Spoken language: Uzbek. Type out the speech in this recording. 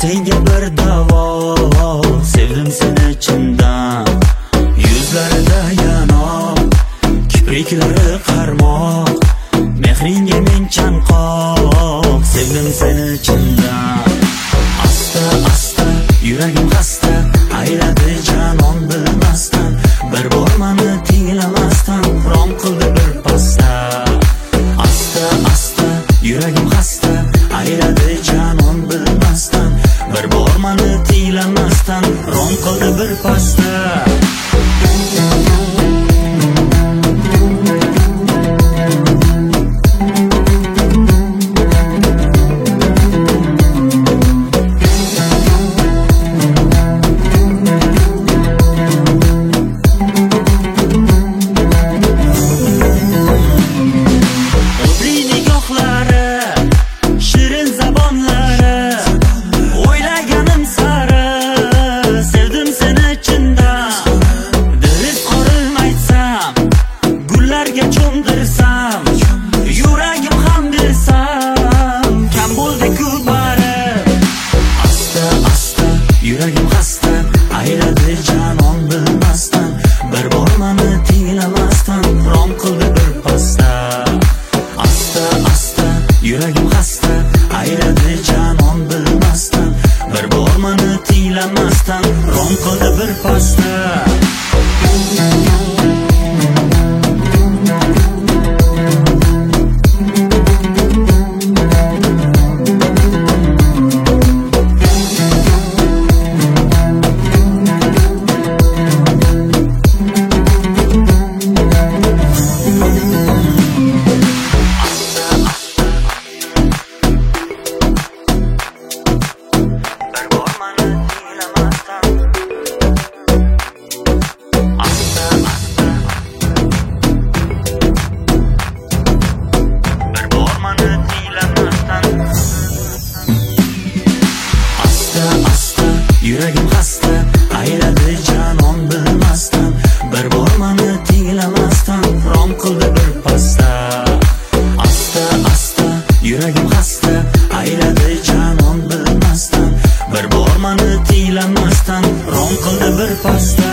senga bir davo, sevdim seni chindan. Yuzlarida yanoq, kipriklari qarmoq, mehringga men chanqoq, sevdim seni chindan. Asta asta yuragim xasta, ayladi janon bilmasdan, bir bor meni tinglamasdan rom qildi bir pasta. Asta asta yuragim xasta, ayladi janon bilmasdan, bir bor meni tinglamasdan rom qildi bir pasta. Yuragim ham bilsam kam bo'ldi-ku bari. Asta asta yuragim xasta, ayladi janon bilmasdan, bir bor meni tinglamasdan rom qildi bir pasta. Asta asta yuragim xasta, ayladi janon bilmasdan, bir bor meni tinglamasdan rom qildi bir pasta. Yuragim xasta, ayladi janon bilmasdan, bir bor meni tinglamasdan rom qildi bir pasta. Asta asta yuragim xasta, ayladi janon bilmasdan, bir bor meni tinglamasdan rom qildi bir pasta.